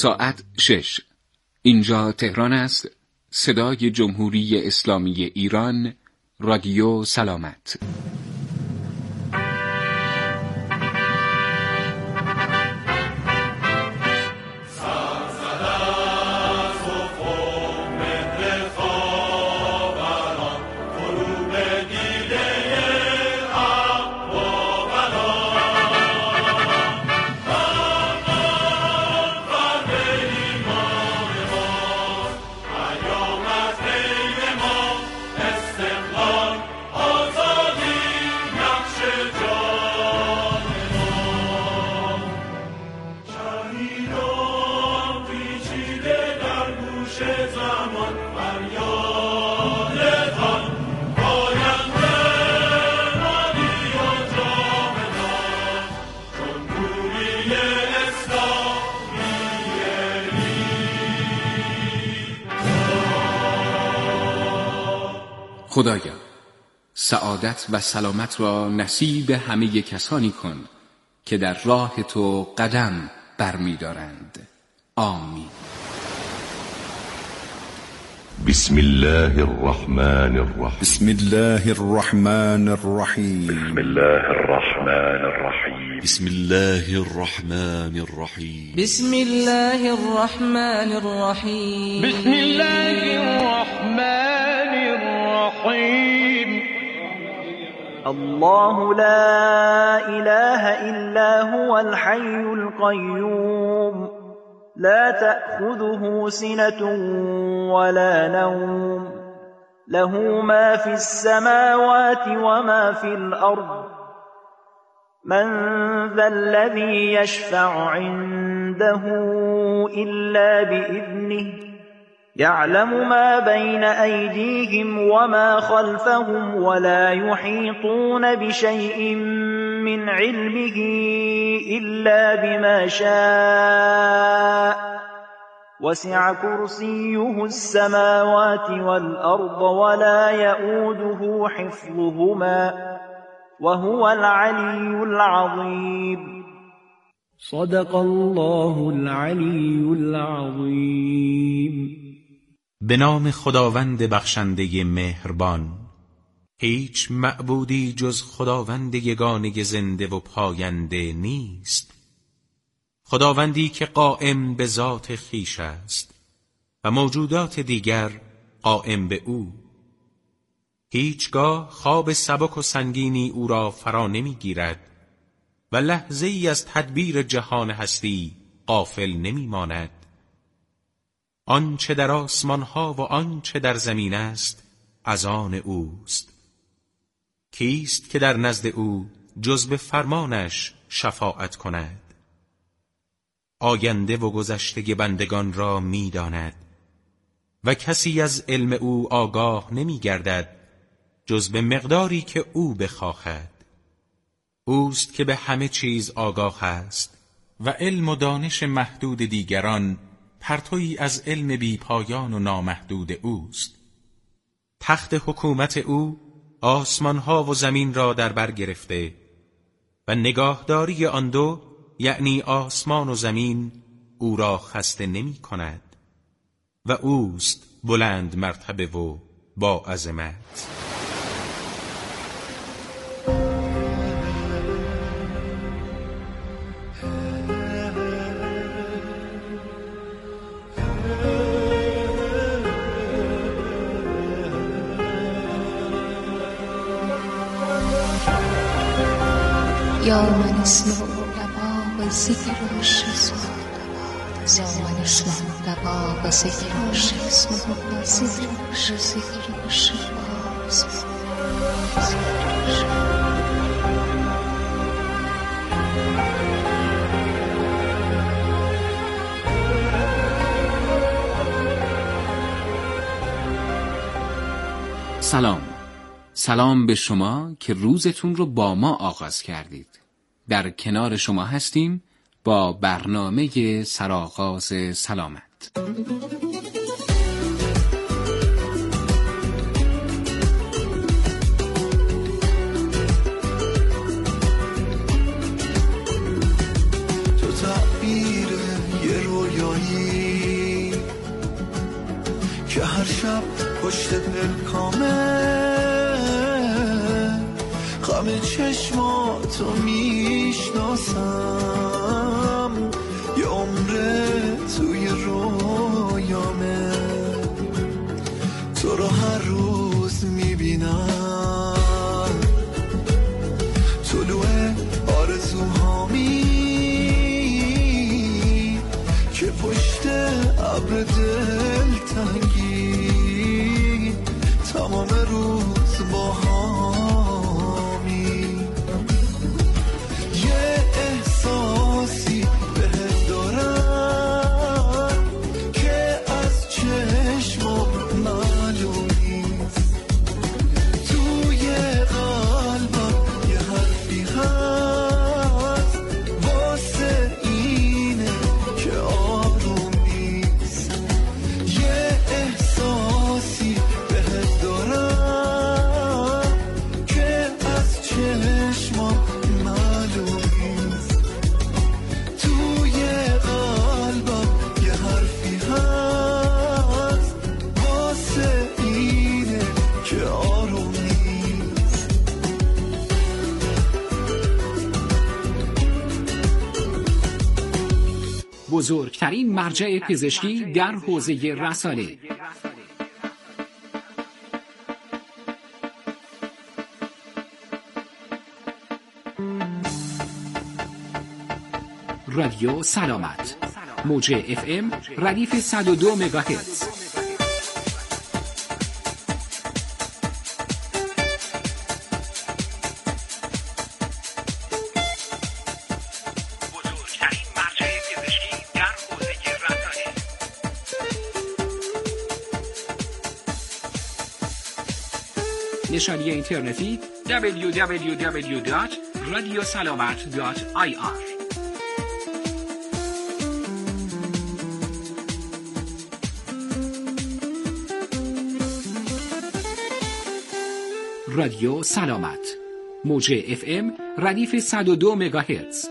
ساعت 6. اینجا تهران است. صدای جمهوری اسلامی ایران، رادیو سلامت. خدایا، سعادت و سلامت را نصیب همه کسانی کن که در راه تو قدم برمی‌دارند. آمین. بسم الله الرحمن الرحیم. بسم الله الرحمن الرحیم. بسم الله الرحمن الرحیم. بسم الله الرحمن الرحیم. بسم الله الرحمن الرحیم. بسم الله الرحمن الرحیم. الله لا إله إلا هو الحي القيوم لا تأخذه سنة ولا نوم له ما في السماوات وما في الأرض من ذا الذي يشفع عنده إلا بإذنه يعلم ما بين أيديهم وما خلفهم ولا يحيطون بشيء من علمه إلا بما شاء وسع كرسيه السماوات والأرض ولا يؤوده حفظهما وهو العلي العظيم. صدق الله العلی العظیم. به نام خداوند بخشنده مهربان. هیچ معبودی جز خداوند یگانه زنده و پاینده نیست، خداوندی که قائم به ذات خویش است و موجودات دیگر قائم به او. هیچگاه خواب سبک و سنگینی او را فرا نمی گیرد و لحظه ای از تدبیر جهان هستی غافل نمی ماند. آنچه در آسمان ها و آنچه در زمین است از آن اوست. کیست که در نزد او جز به فرمانش شفاعت کند؟ آینده و گذشته بندگان را می داند و کسی از علم او آگاه نمی گردد جز به مقداری که او بخواهد. اوست که به همه چیز آگاه است و علم و دانش محدود دیگران پرتویی از علم بی پایان و نامحدود اوست. تخت حکومت او آسمانها و زمین را در بر گرفته و نگاهداری آن دو، یعنی آسمان و زمین، او را خسته نمی کند و اوست بلند مرتبه و با عظمت. یا من اسمع دباغ ذکر الشیخ یا من اسمع دباغ ذکر الشیخ سلام به شما که روزتون رو با ما آغاز کردید. در کنار شما هستیم با برنامه سرآغاز سلامت. تو تعبیر یه رویایی خم چشماتو میشناسم، یه عمره توی رویامه، تو رو هر روز میبینم، طلوع آرزوهامی که پشت ابر دلتنگی تمام روز با همی، یه احساسی بهت دارم که از چشمم معلوم نیست، توی قلبم یه حرفی هست واسه اینه که آروم نیست، یه احساسی بهت دارم که از چشمم معلوم نیست، توی قلبم یه حرفی هست واسه اینه که آروم نیست. بزرگترین مرجع پزشکی در حوزه رسانه. رادیو سلامت، موج FM ردیف 102 مگاهرتز. نشانی اینترنتی www.radiosalamat.ir. رادیو سلامت، موج FM ردیف 102 مگاهرتز.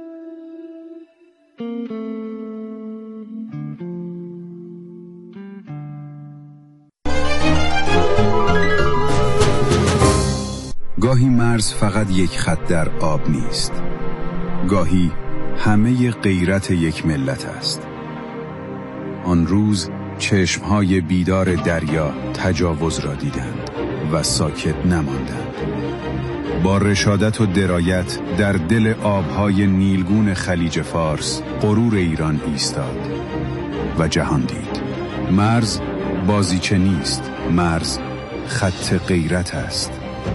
گاهی مرز فقط یک خط در آب نیست، گاهی همه غیرت یک ملت است. آن روز چشمهای بیدار دریا تجاوز را دیدند و ساکت نماندند. با رشادت و درایت در دل آبهای نیلگون خلیج فارس غرور ایران ایستاد و جهان دید. مرز بازیچه نیست، مرز خط غیرت است.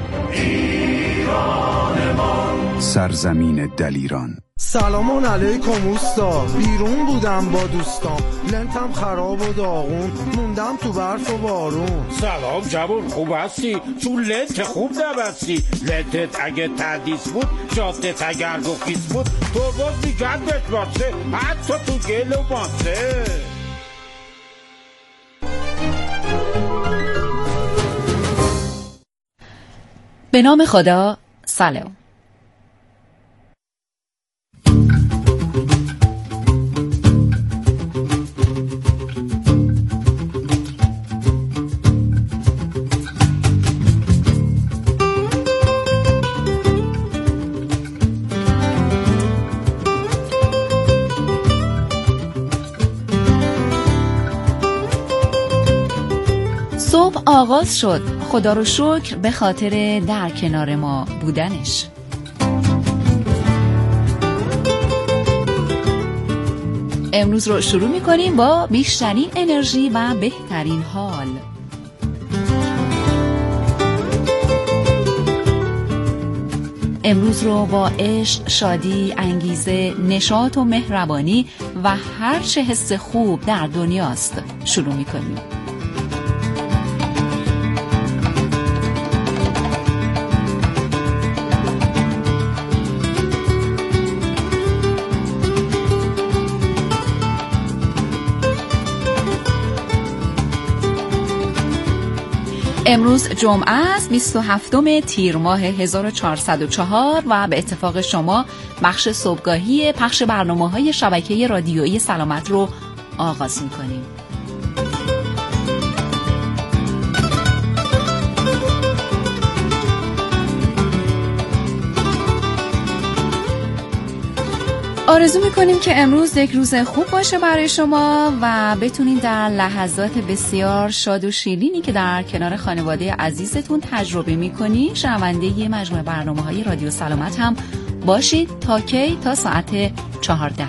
سرزمین دلیران. سلام علیکم اوستا، بیرون بودم با دوستام، لنتم خراب و داغون، موندم تو برف و بارون. سلام جوون، خوب هستی؟ تو لنت خوب نبستی، لنتت اگه تدیس بود، جادت اگر گفیس بود، تو باز میگندت واسه، حتی تو گل و ماسه. به نام خدا، سلام. صبح آغاز شد، خدا رو شکر به خاطر در کنار ما بودنش. امروز رو شروع می‌کنیم با بیشترین انرژی و بهترین حال. امروز رو با عشق، شادی، انگیزه، نشاط و مهربانی و هر چه حس خوب در دنیاست شروع می‌کنیم. امروز جمعه است، 27 تیر ماه 1404 و به اتفاق شما بخش صبحگاهی پخش برنامه‌های شبکه رادیویی سلامت رو آغاز می‌کنیم. آرزو میکنیم که امروز یک روز خوب باشه برای شما و بتونید در لحظات بسیار شاد و شیرینی که در کنار خانواده عزیزتون تجربه میکنی شنونده مجموعه برنامه‌های رادیو سلامت هم باشید. تا کی؟ تا ساعت 14.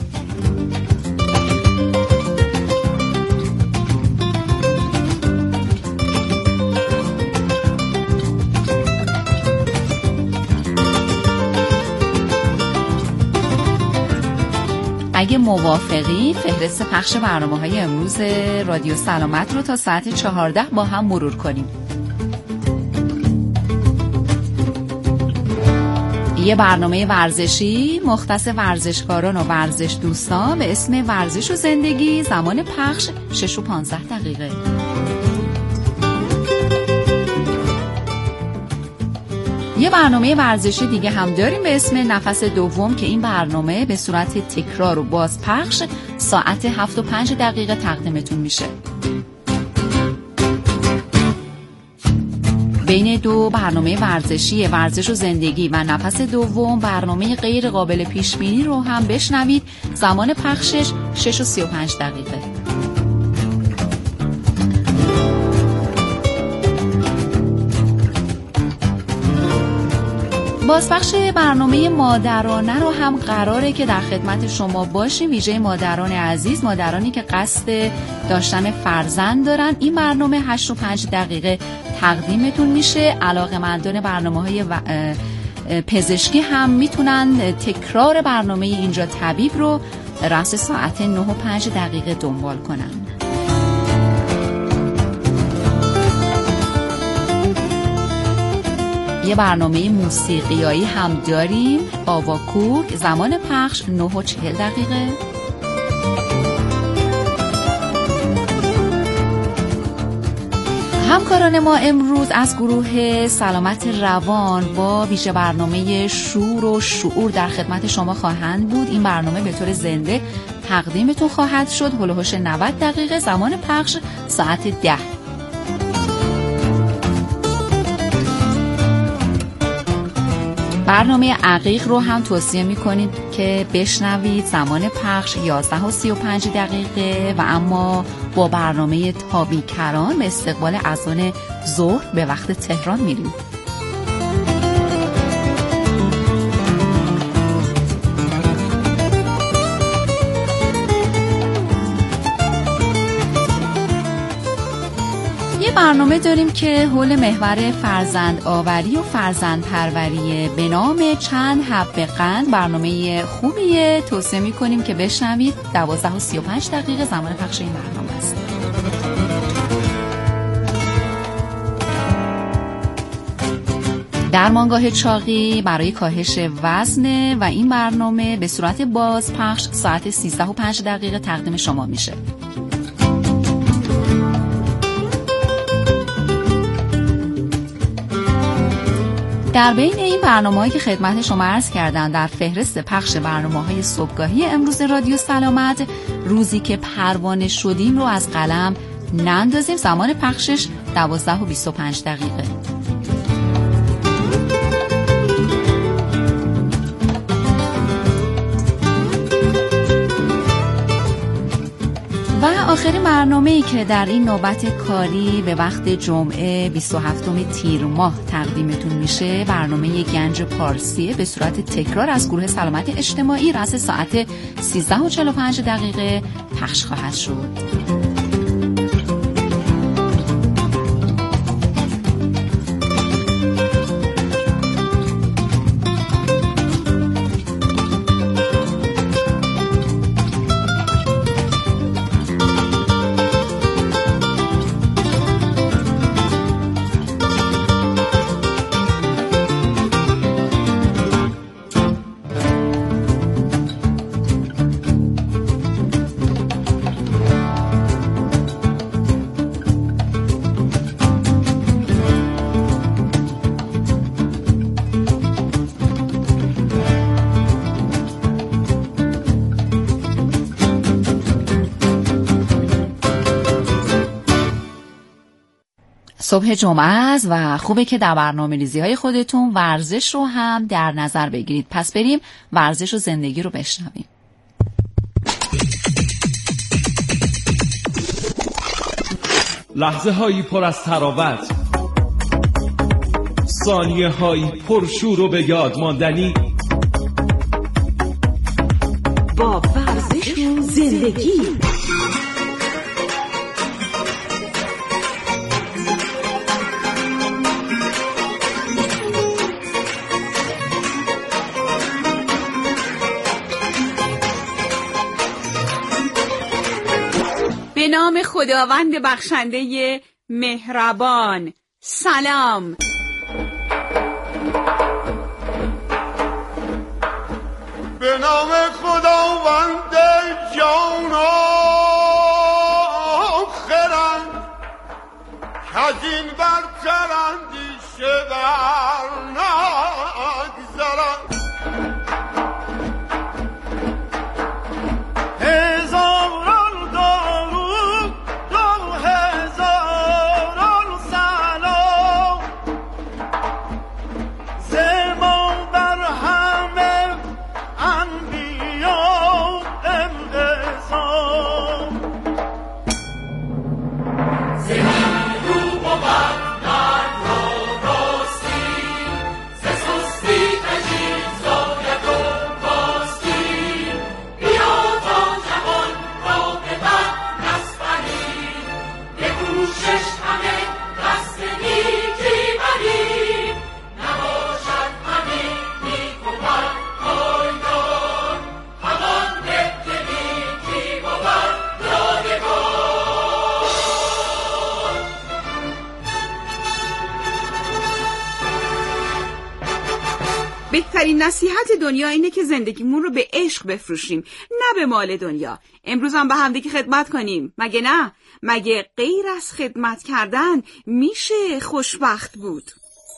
اگه موافقی فهرست پخش برنامه‌های امروز رادیو سلامت رو تا ساعت 14 با هم مرور کنیم. یه برنامه ورزشی مختص ورزشکاران و ورزش دوستان به اسم ورزش و زندگی، زمان پخش 6 و 15 دقیقه. یه برنامه ورزشی دیگه هم داریم به اسم نفس دوم که این برنامه به صورت تکرار و بازپخش ساعت 7 و 5 دقیقه تقدیمتون میشه. بین دو برنامه ورزشی ورزش و زندگی و نفس دوم برنامه غیر قابل پیش بینی رو هم بشنوید. زمان پخشش 6 و 35 دقیقه. بازپخش برنامه مادرانه رو هم قراره که در خدمت شما باشیم، ویژه مادران عزیز، مادرانی که قصد داشتن فرزند دارن. این برنامه 8 و 5 دقیقه تقدیمتون میشه. علاقه‌مندان برنامه‌های پزشکی هم میتونن تکرار برنامه اینجا طبیب رو رأس ساعت 9 و 5 دقیقه دنبال کنن. یه برنامه موسیقیایی هم داریم، آواکوک، زمان پخش 9 و 40 دقیقه. همکاران ما امروز از گروه سلامت روان با ویژه برنامه شور و شعور در خدمت شما خواهند بود. این برنامه به طور زنده تقدیمتون خواهد شد، هلوهوش 90 دقیقه. زمان پخش ساعت 10. برنامه عقیق رو هم توصیه می‌کنید که بشنوید. زمان پخش 11 و 35 دقیقه و اما با برنامه تابیکران به استقبال اذان ظهر به وقت تهران میریم. برنامه داریم که حول محور فرزند آوری و فرزند پروریه به نام چند حب قند. برنامه خوبیه، توصیه میکنیم که بشنوید. 12 و 35 دقیقه زمان پخش این برنامه است. درمانگاه چاقی برای کاهش وزن و این برنامه به صورت بازپخش ساعت 13 و 5 دقیقه تقدیم شما میشه. در بین این برنامه‌هایی که خدمت شما عرض کردم در فهرست پخش برنامه‌های صبحگاهی امروز رادیو سلامت، روزی که پروانه شدیم رو از قلم نندازیم. زمان پخشش 12 و 25 دقیقه. و آخرین برنامه‌ای که در این نوبت کاری به وقت جمعه 27 تیر ماه تقدیمتون میشه، برنامه گنج پارسیه به صورت تکرار از گروه سلامت اجتماعی رأس ساعت 13 و 45 دقیقه پخش خواهد شد. صبح جمعه است و خوبه که در برنامه‌ریزی‌های خودتون ورزش رو هم در نظر بگیرید. پس بریم ورزش و زندگی رو بشنویم. لحظه هایی پر از تراوت، ثانیه هایی پر شور و به یاد ماندنی، با ورزش و زندگی. به نام خداوند بخشنده مهربان. سلام. به نام خداوند جان آخرم که از این برتر اندیشه بر نگذرم. هزاران درود و هزاران سلام زما بر همه انبیا انقسام. زمین رو بود مرد را راستی ز سستی تجید زاید و باستی. بیا تا جهان را به بر نسپریم به کوشش همه دست نیکی بریم. نباشد همه نیک و بد پایدار همان به که نیکی بود یادگار. بهترین نصیحت دنیا اینه که زندگیمون رو به عشق بفروشیم، نه به مال دنیا. امروز هم به همدیگه خدمت کنیم، مگه نه؟ مگه غیر از خدمت کردن میشه خوشبخت بود؟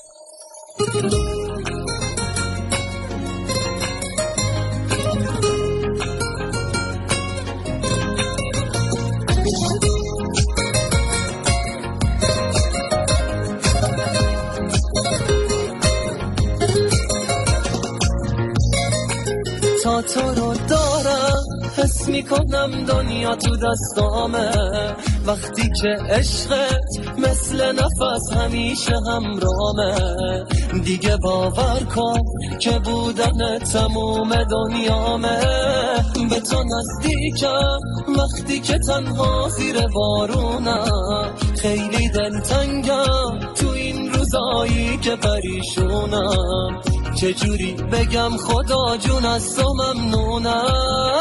تا تو رو دارم حس میکنم دنیا تو دستامه. وقتی که عشقت مثل نفس همیشه همرامه. دیگه باور کن که بودن تموم دنیامه. به تو نزدیکم وقتی که تنها زیر بارونم. خیلی دلتنگم تو این روزایی که پریشونم. چجوری بگم خدا جون از تو ممنونم.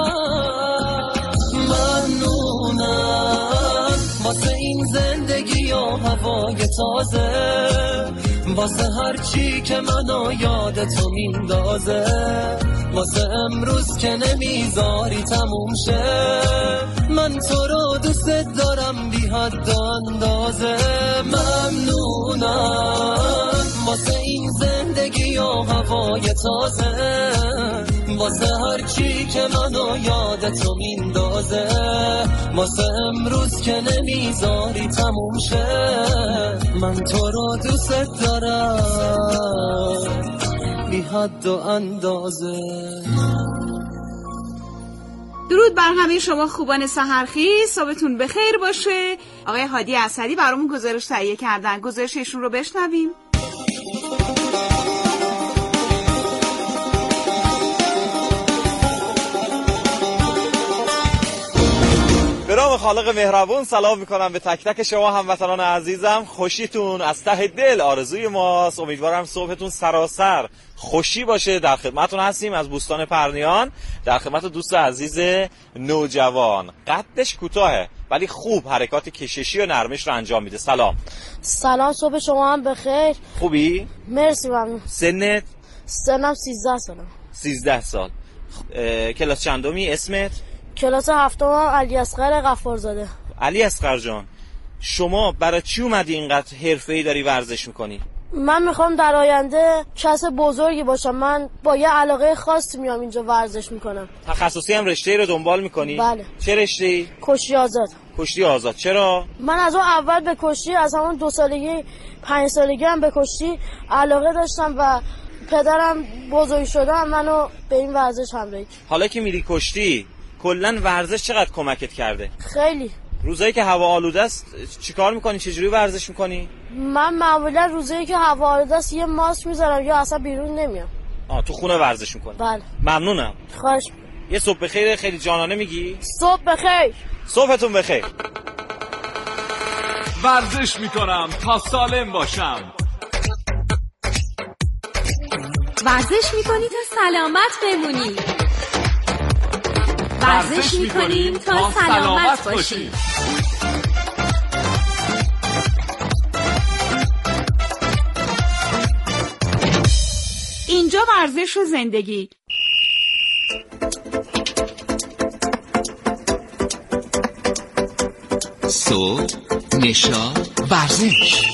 ممنونم واسه این زندگی و هوای تازه. واسه هر چی که منو یاد تو میندازه. واسه امروز که نمیذاری تموم شه. من تو رو دوست دارم بی حد و اندازه. ممنونم واسه این زندگی و هوای تازه. واسه هر چی که منو یاد تو میندازه. واسه امروز که نمیذاری تموم شه. من تو رو دوست دارم بی حد و اندازه. درود بر همه شما خوبان سحرخیز، صبحتون بخیر باشه. آقای هادی اسدی برامون گزارش تهیه کردن، گزارششون رو بشنویم. به نام خالق مهربون سلام میکنم به تک تک شما هموطنان عزیزم. خوشیتون از ته دل آرزوی ماست. امیدوارم صبحتون سراسر خوشی باشه. در خدمتتون هستیم از بوستان پرنیان، در خدمت دوست عزیز نوجوان. قدش کوتاهه ولی خوب حرکات کششی و نرمش رو انجام میده. سلام. سلام، صبح شما هم بخیر. خوبی؟ مرسی ممنون. سنت؟ سنم 13 سالم. 13 سال. کلاس چندمی؟ اسمت؟ کلاس هفتم، علی اصغر غفارزاده. علی اصغر جان، شما برای چی اومدی اینقدر حرفه‌ای داری ورزش میکنی؟ من میخوام در آینده کس بزرگی باشم. من با یه علاقه خاصی میام اینجا ورزش میکنم. تخصصی هم رشته‌ای رو دنبال میکنی؟ بله. چه رشته‌ای؟ کشتی آزاد. کشتی آزاد. چرا؟ من از اون اول به کشتی، از همون 2 سالگی 5 سالگی هم به کشتی علاقه داشتم و پدرم بزرگ شدم منو به این ورزش حمله کرد. حالا که میری کشتی کلا ورزش چقدر کمکت کرده؟ خیلی. روزایی که هوا آلوده است چیکار میکنی؟ چجوری ورزش میکنی؟ من معمولا روزایی که هوا آلوده است یه ماسک میذارم یا اصلا بیرون نمیام. تو خونه ورزش میکنی؟ بله. ممنونم. خواهش. یه صبح بخیر خیلی جانانه میگی؟ صبح بخیر. صبحتون بخیر. ورزش میکنم تا سالم باشم. ورزش میکنی تا سلامت بمونی. ورزش میکنیم تا سلامت باشیم. اینجا ورزش و زندگی. صبح، نشاط، ورزش.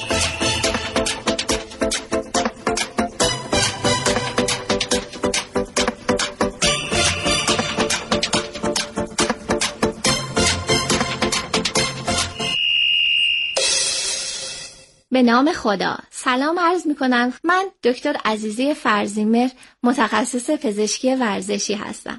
به نام خدا. سلام عرض میکنم. من دکتر عزیزه فرزیمر، متخصص پزشکی ورزشی هستم.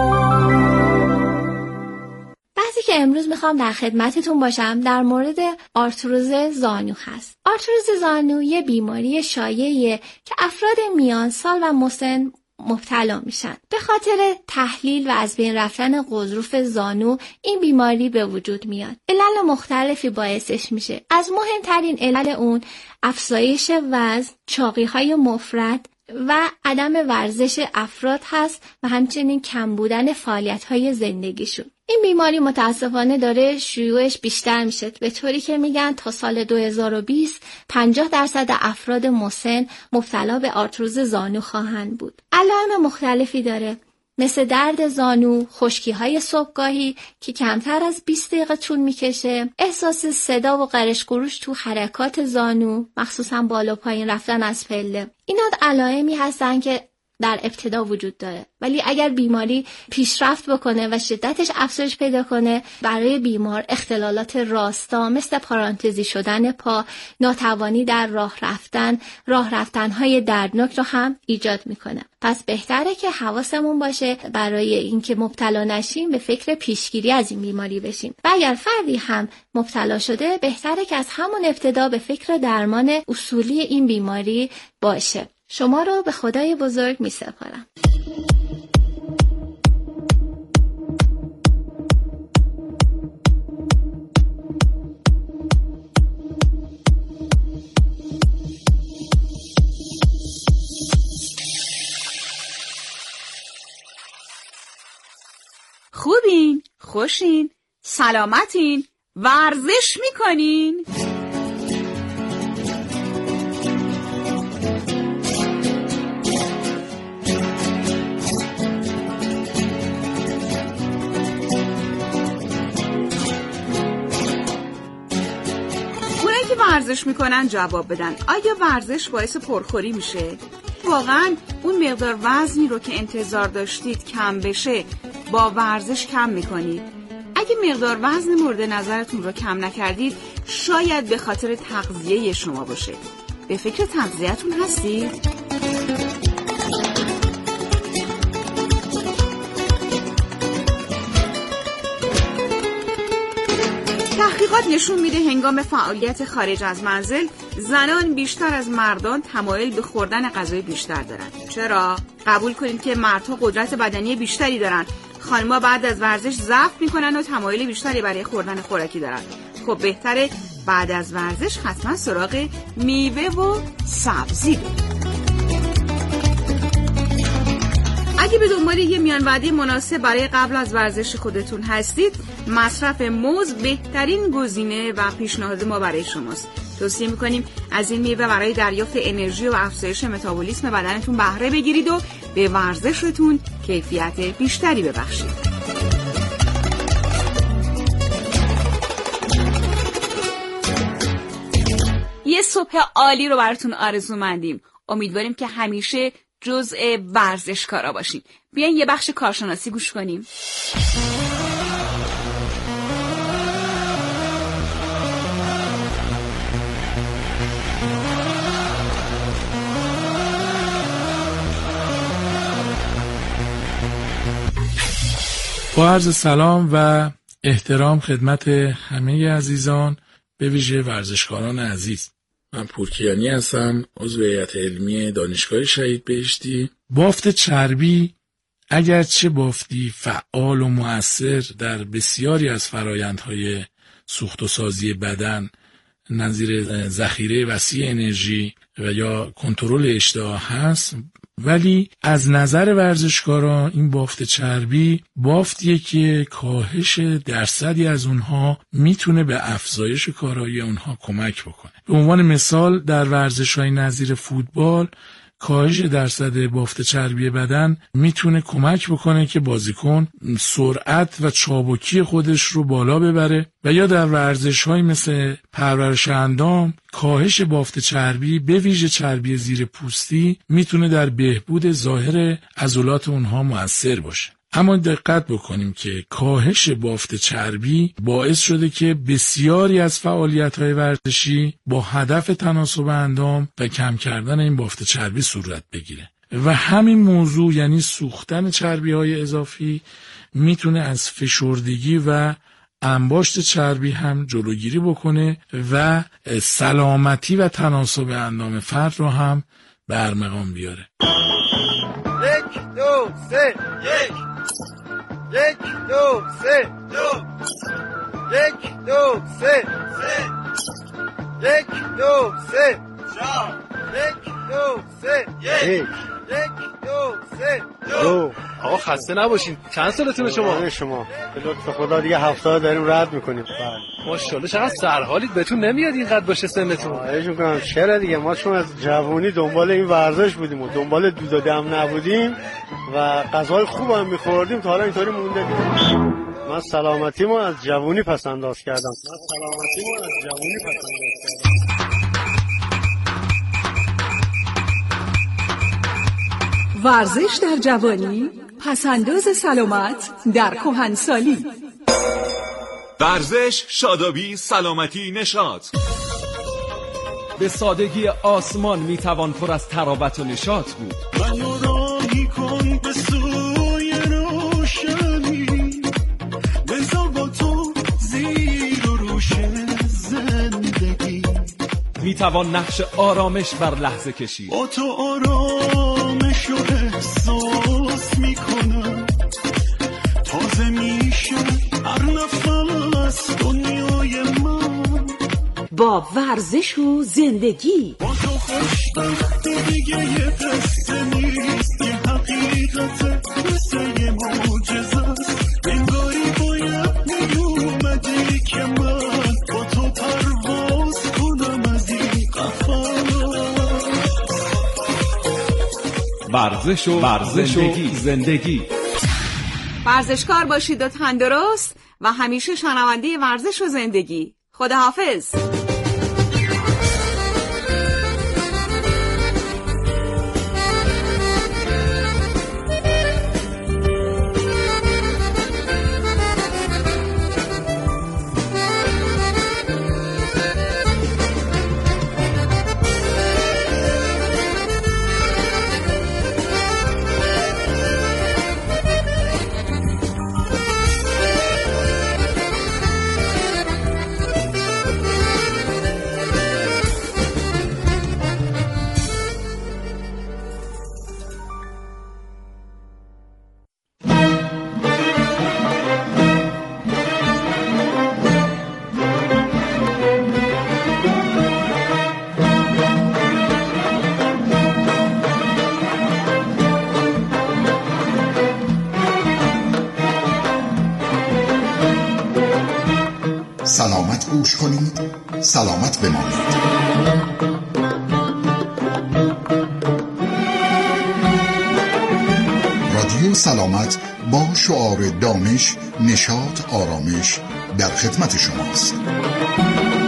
بحثی که امروز میخوام در خدمتتون باشم در مورد آرتروز زانو هست. آرتروز زانو یه بیماری شایعیه که افراد میان سال و مسن مبتلا میشن. به خاطر تحلیل و از بین رفتن غضروف زانو این بیماری به وجود میاد. علل مختلفی باعثش میشه. از مهمترین علل اون افزایش وزن، چاقی‌های مفرط و عدم ورزش افراد هست و همچنین کم بودن فعالیت‌های زندگیشون. این بیماری متاسفانه داره شیوعش بیشتر میشه، به طوری که میگن تا سال 2020 50% افراد مسن مبتلا به آرتروز زانو خواهند بود. علائم مختلفی داره، مثل درد زانو، خشکی‌های صبحگاهی که کمتر از 20 دقیقه طول میکشه، احساس صدا و قرش قروش تو حرکات زانو، مخصوصا بالا پایین رفتن از پله. اینا علائمی هستن که در ابتدا وجود داره، ولی اگر بیماری پیشرفت بکنه و شدتش افزایش پیدا کنه، برای بیمار اختلالات راستا مثل پارانتزی شدن پا، ناتوانی در راه رفتن‌های دردناک رو هم ایجاد میکنه. پس بهتره که حواسمون باشه برای اینکه مبتلا نشیم به فکر پیشگیری از این بیماری بشیم. و اگر فردی هم مبتلا شده، بهتره که از همون ابتدا به فکر درمان اصولی این بیماری باشه. شما رو به خدای بزرگ می سپارم. خوبین، خوشین، سلامتین، ورزش میکنین؟ ورزش میکنن جواب بدن. آیا ورزش باعث پرخوری میشه؟ واقعا اون مقدار وزنی رو که انتظار داشتید کم بشه با ورزش کم میکنید؟ اگه مقدار وزن مورد نظرتون رو کم نکردید، شاید به خاطر تغذیه شما باشه. به فکر تغذیه‌تون هستید؟ تحقیقات نشون میده هنگام فعالیت خارج از منزل زنان بیشتر از مردان تمایل به خوردن غذای بیشتر دارن. چرا؟ قبول کنید که مردها قدرت بدنی بیشتری دارن. خانم‌ها بعد از ورزش ضعف میکنن و تمایل بیشتری برای خوردن خوراکی دارن. خب بهتره بعد از ورزش حتما سراغ میوه و سبزی برید. اگه به دنبال یه میان وعده مناسب برای قبل از ورزش خودتون هستید، مصرف موز بهترین گزینه و پیشنهاد ما برای شماست. توصیه میکنیم از این میوه برای دریافت انرژی و افزایش متابولیسم بدنتون بهره بگیرید و به ورزشتون کیفیت بیشتری ببخشید. یه صبح عالی رو براتون آرزومندیم. امیدواریم که همیشه جزء ورزشکارا باشین. بیاین یه بخش کارشناسی گوش کنیم. با عرض سلام و احترام خدمت همه عزیزان، به ویژه ورزشکاران عزیز. من پورکیانی هستم، عضو هیئت علمی دانشگاه شهید بهشتی. بافت چربی اگرچه بافتی فعال و مؤثر در بسیاری از فرآیندهای سوخت و سازی بدن، نظیر ذخیره وسیع انرژی و یا کنترل اشتها هست، ولی از نظر ورزشکاران این بافت چربی بافتیه که کاهش درصدی از اونها میتونه به افزایش کارایی اونها کمک بکنه. به عنوان مثال در ورزش‌های نظیر فوتبال کاهش درصد بافت چربی بدن میتونه کمک بکنه که بازیکن سرعت و چابکی خودش رو بالا ببره، و یا در ورزش‌های مثل پرورش اندام کاهش بافت چربی به ویژه چربی زیر پوستی میتونه در بهبود ظاهر عضلات اونها مؤثر باشه. اما دقت بکنیم که کاهش بافت چربی باعث شده که بسیاری از فعالیت‌های ورزشی با هدف تناسب اندام و کم کردن این بافت چربی صورت بگیره و همین موضوع یعنی سوختن چربی‌های اضافی میتونه از فشردگی و انباشت چربی هم جلوگیری بکنه و سلامتی و تناسب اندام فرد رو هم به ارمغان بیاره. 1 2 3 1 2 3 1 2 3 1 2 3 1 2 3 1 2 3 2. آقا خسته نباشین. چند سالتونه شما؟ شما به لطف خدا دیگه 70 داریم رد میکنیم. ماشاءالله چقدر سرحالید، بهتون نمیاد اینقدر باشه سنتون؟ خواهش میکنم. چرا دیگه، ما چون از جوانی دنبال این ورزش بودیم و دنبال دود و دم نبودیم و غذای خوب هم میخوردیم تا حالا اینطوری مونده دیگه. من سلامتیمو از جوانی پس انداز کردم. ورزش در جوانی، پسنداز سلامت در کهنسالی. ورزش، شادابی، سلامتی، نشاط. به سادگی آسمان میتوان پر از تراوت و نشاط بود. منو راهی کن به سوی روشنی، بذار با تو زیر و روش زندگی. میتوان نقش آرامش بر لحظه کشید. با تو آرامش رو احساس میکنم، تازه میشه هر نفس دنیای من. با ورزش و زندگی. با تو خوشبخت دیگه یه قصه نیست، یه حقیقته مثل یه معجزه است. انگاری باید میومدی که من با تو پرواز کنم از این قفس. ورزش و زندگی. ورزشکار باشید و تندرست و همیشه شنونده ورزش و زندگی. خداحافظ. سلامت گوش کنید، سلامت بمانید. رادیو سلامت با شعار دانش، نشاط، آرامش در خدمت شماست.